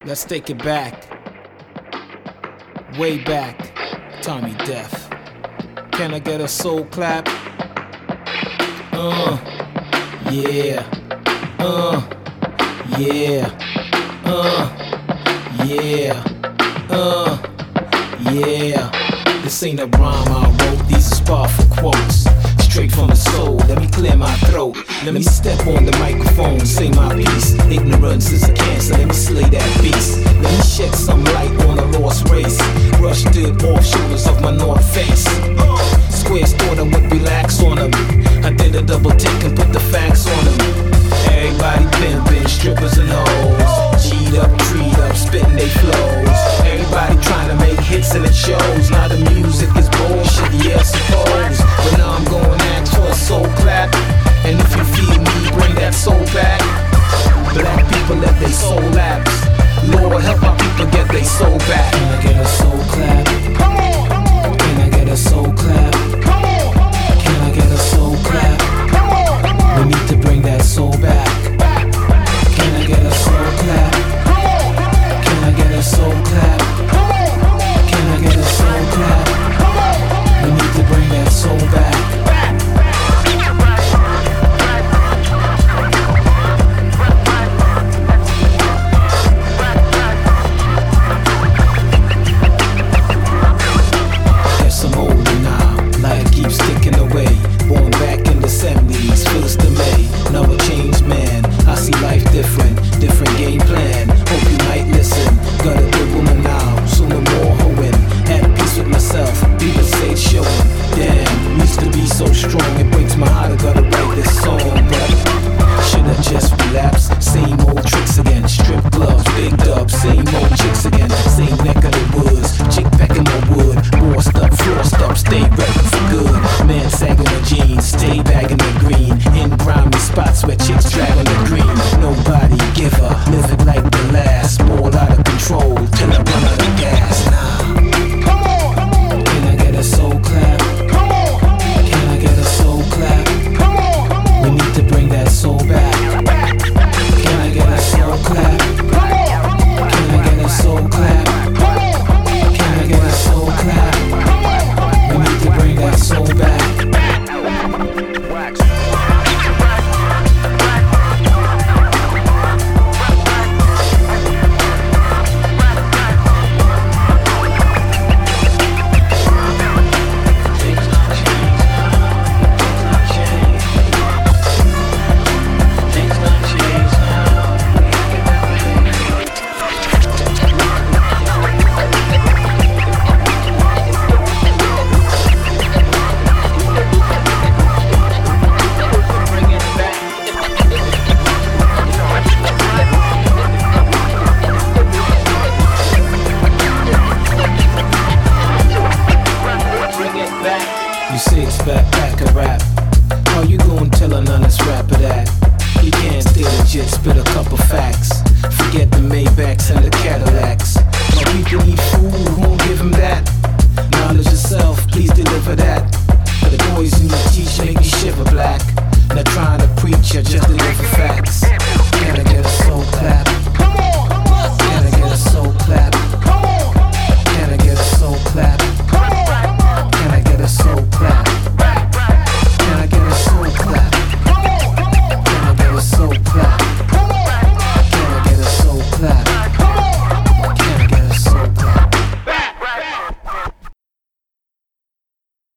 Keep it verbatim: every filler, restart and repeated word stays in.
Let's take it back, way back, Tommy Def. Can I get a soul clap? Uh, yeah, uh, yeah, uh, yeah, uh, yeah. This ain't a rhyme I wrote, these are powerful quotes. Straight from the soul, let me clear my throat. Let me step on the microphone, say my piece. Ignorance is a cancer, let me slay that beast. Let me shed some light on a lost race. Rush dirt off shoulders of my north face. Squares thought I would relax on them. I did a double take